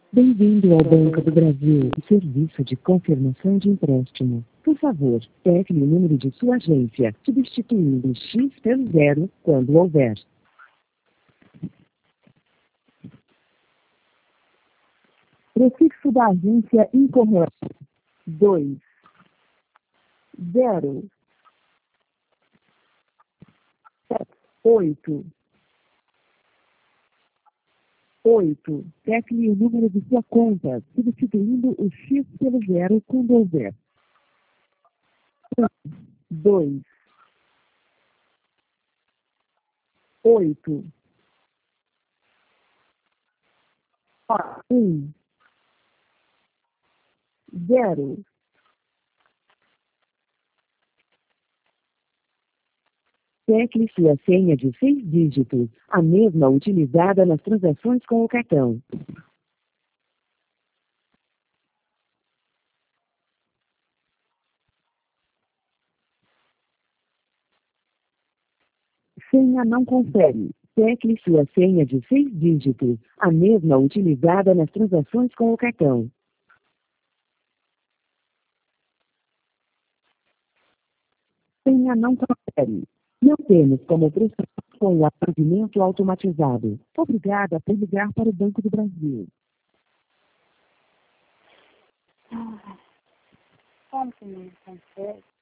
Bem-vindo ao Banco do Brasil, serviço de confirmação de empréstimo. Por favor, tecle o número de sua agência, substituindo X pelo 0 quando houver. Prefixo da agência incorreto. 2, 0, 7, 8. 8. Tecle o número de sua conta, substituindo o X pelo 0 quando houver. 2, 8, 1, 0. Tecle sua senha de 6 dígitos, a mesma utilizada nas transações com o cartão. Senha não confere. Tecle sua senha de 6 dígitos, a mesma utilizada nas transações com o cartão. Senha não confere. Não temos como processar com o atendimento automatizado. Obrigada por ligar para o Banco do Brasil. Como que não consegue?